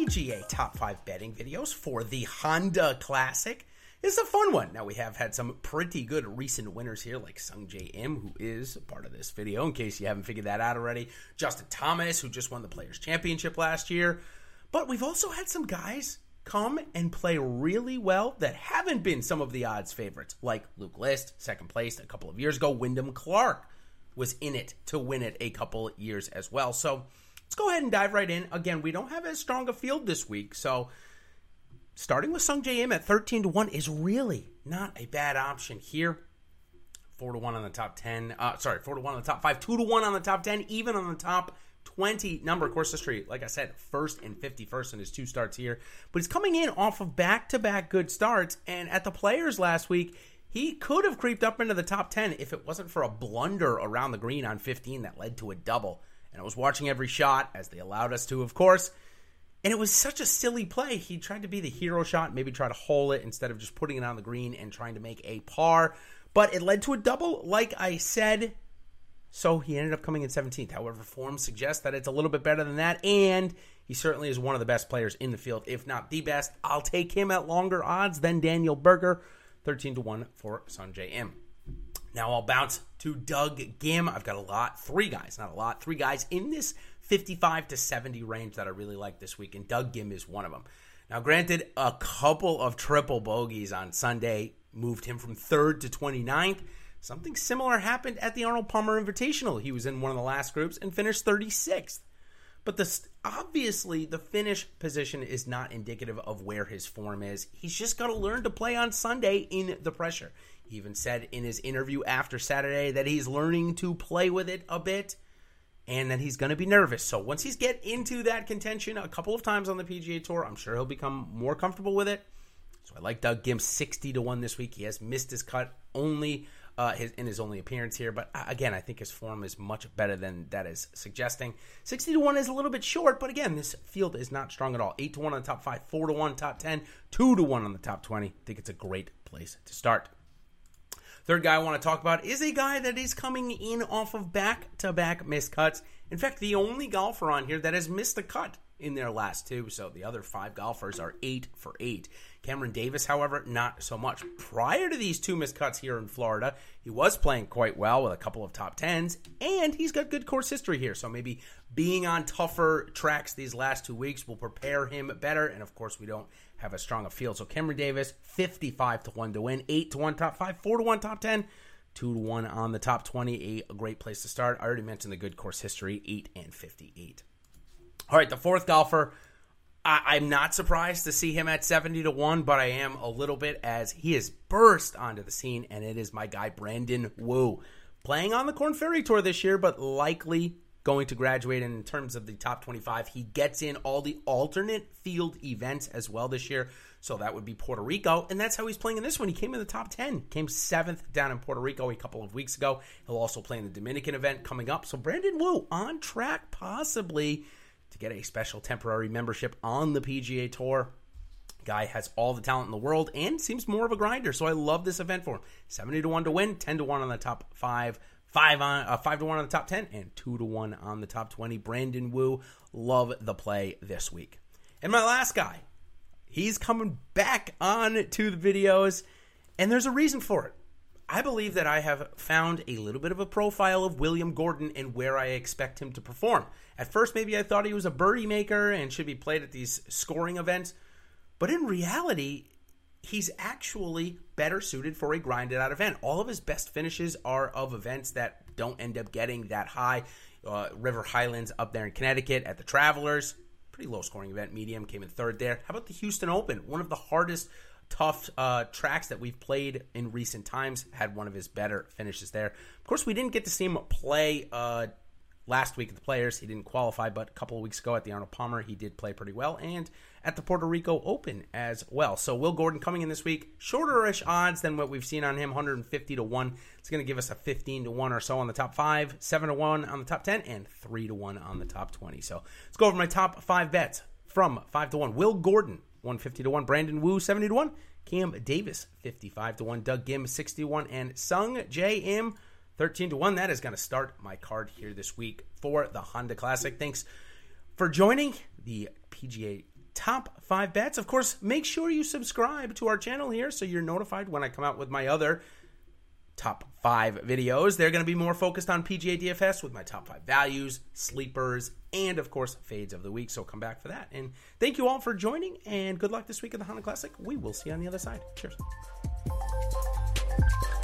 PGA Top 5 betting videos for the Honda Classic. It's a fun one. Now, we have had some pretty good recent winners here, like Sungjae Im, who is a part of this video, in case you haven't figured that out already. Justin Thomas, who just won the Players' Championship last year. But we've also had some guys come and play really well that haven't been some of the odds favorites, like Luke List, second place a couple of years ago. Wyndham Clark was in it to win it a couple years as well. So let's go ahead and dive right in. Again, we don't have as strong a field this week, so starting with Sungjae Im at 13-1 is really not a bad option here. 4-1 on the top 10. 4-1 on the top 5. 2-1 on the top 10. Even on the top 20 number course history. Like I said, first and 51st in his 2 starts here. But he's coming in off of back-to-back good starts. And at the Players last week, he could have creeped up into the top 10 if it wasn't for a blunder around the green on 15 that led to a double. And I was watching every shot, as they allowed us to, of course. And it was such a silly play. He tried to be the hero shot, maybe try to hole it instead of just putting it on the green and trying to make a par. But it led to a double, like I said. So he ended up coming in 17th. However, form suggests that it's a little bit better than that. And he certainly is one of the best players in the field, if not the best. I'll take him at longer odds than Daniel Berger. 13-1 for Sungjae Im. Now I'll bounce to Doug Ghim. I've got 3 guys in this 55 to 70 range that I really like this week, and Doug Ghim is one of them. Now, granted, a couple of triple bogeys on Sunday moved him from 3rd to 29th. Something similar happened at the Arnold Palmer Invitational. He was in one of the last groups and finished 36th. But obviously, the finish position is not indicative of where his form is. He's just got to learn to play on Sunday in the pressure. He even said in his interview after Saturday that he's learning to play with it a bit and that he's going to be nervous. So once he's get into that contention a couple of times on the PGA Tour, I'm sure he'll become more comfortable with it. So I like Doug Ghim 60-1 this week. He has missed his cut in his only appearance here. But again, I think his form is much better than that is suggesting. 60-1 is a little bit short, but again, this field is not strong at all. 8-1 on the top 5, 4-1 top 10, 2-1 on the top 20. I think it's a great place to start. Third guy I want to talk about is a guy that is coming in off of back-to-back missed cuts. In fact, the only golfer on here that has missed a cut in their last 2. So the other 5 golfers are 8 for 8. Cameron Davis, however, not so much. Prior to these 2 missed cuts here in Florida, he was playing quite well with a couple of top 10s, and he's got good course history here. So maybe being on tougher tracks these last 2 weeks will prepare him better. And of course, we don't have as strong a field. So Cameron Davis, 55-1 to win, 8-1 top 5, 4-1 top 10, 2-1 on the top 20. A great place to start. I already mentioned the good course history, 8 and 58. All right, the fourth golfer, I'm not surprised to see him at 70-1, but I am a little bit as he has burst onto the scene, and it is my guy Brandon Wu. Playing on the Korn Ferry Tour this year, but likely going to graduate in terms of the top 25. He gets in all the alternate field events as well this year, so that would be Puerto Rico, and that's how he's playing in this one. He came in the top 10, came 7th down in Puerto Rico a couple of weeks ago. He'll also play in the Dominican event coming up, so Brandon Wu on track possibly to get a special temporary membership on the PGA Tour. Guy has all the talent in the world and seems more of a grinder, so I love this event for him. 70-1 to win, 10-1 on the top 5, 5-1 on the top 10, and 2-1 on the top 20. Brandon Wu, love the play this week. And my last guy, he's coming back on to the videos, and there's a reason for it. I believe that I have found a little bit of a profile of William Gordon and where I expect him to perform. At first, maybe I thought he was a birdie maker and should be played at these scoring events. But in reality, he's actually better suited for a grinded-out event. All of his best finishes are of events that don't end up getting that high. River Highlands up there in Connecticut at the Travelers. Pretty low-scoring event, medium, came in 3rd there. How about the Houston Open? One of the hardest tough tracks that we've played in recent times, had one of his better finishes there. Of course, we didn't get to see him play last week at the Players. He didn't qualify, but a couple of weeks ago at the Arnold Palmer, he did play pretty well, and at the Puerto Rico Open as well. So Will Gordon coming in this week, shorter-ish odds than what we've seen on him, 150-1. It's going to give us a 15-1 or so on the top 5, 7-1 on the top 10, and 3-1 on the top 20. So let's go over my top 5 bets from 5-1. Will Gordon, 150-1. Brandon Wu, 70-1. Cam Davis, 55-1. Doug Ghim, 60-1. And Sungjae Im, 13-1. That is going to start my card here this week for the Honda Classic. Thanks for joining the PGA top 5 bets. Of course, make sure you subscribe to our channel here so you're notified when I come out with my other top 5 videos. They're going to be more focused on PGA DFS with my top 5 values, sleepers, and of course, fades of the week. So come back for that. And thank you all for joining, and good luck this week at the Honda Classic. We will see you on the other side. Cheers.